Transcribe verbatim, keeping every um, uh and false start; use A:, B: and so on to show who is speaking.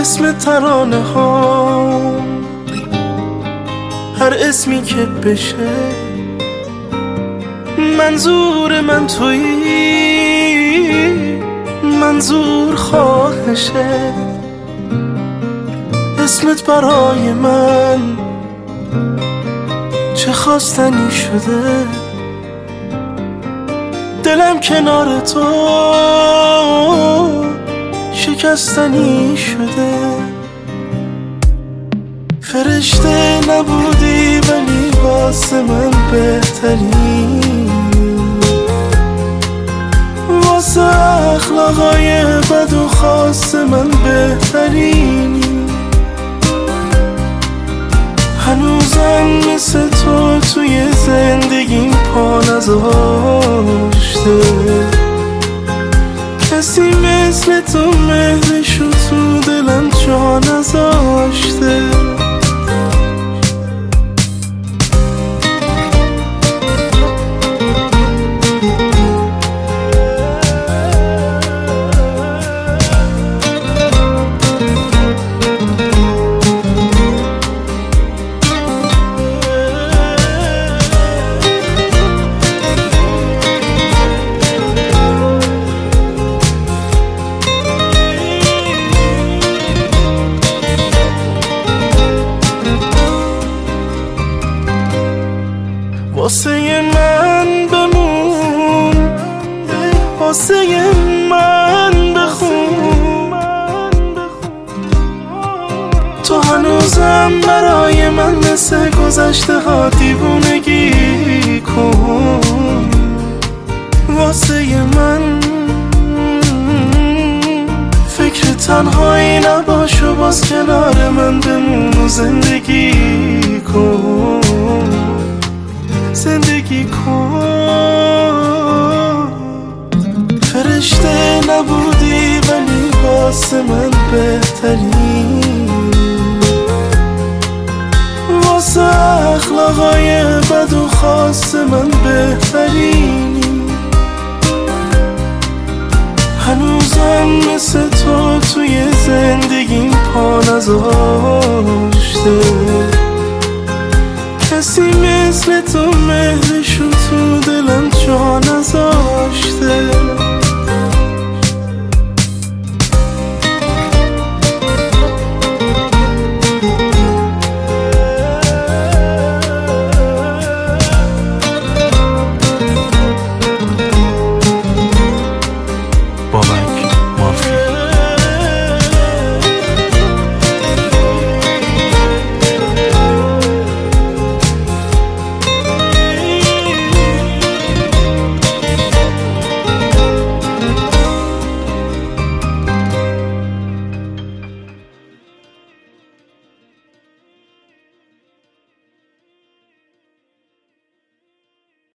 A: اسم ترانه ها، هر اسمی که بشه منظور من تویی، منظور خواهشه. اسمت برای من چه خواستنی شده، دلم کنار تو شکستنی شده. فرشته نبودی ولی واسه من بهتری، واسه اخلاقای بد و خاص من بهترینی. هنوزم مثل تو توی زندگیم پا نذاشته، کسی مثل تو مهرشو تو دلم جا نذاشته. واسه من بمون، واسه من بخون، تو هنوزم برای من مثل گذشته ها دیوونگی کن. واسه من فکر تنهایی نباش و باز کنار من بمون و زندگی کن، زندگی کن. فرشته نبودی ولی واسه من بهتری، واسه اخلاقای بد و خاص من بهترینی. هنوزم مثل تو توی زندگیم پا نذاشته، کسی مثل تو مهرشو تو دلم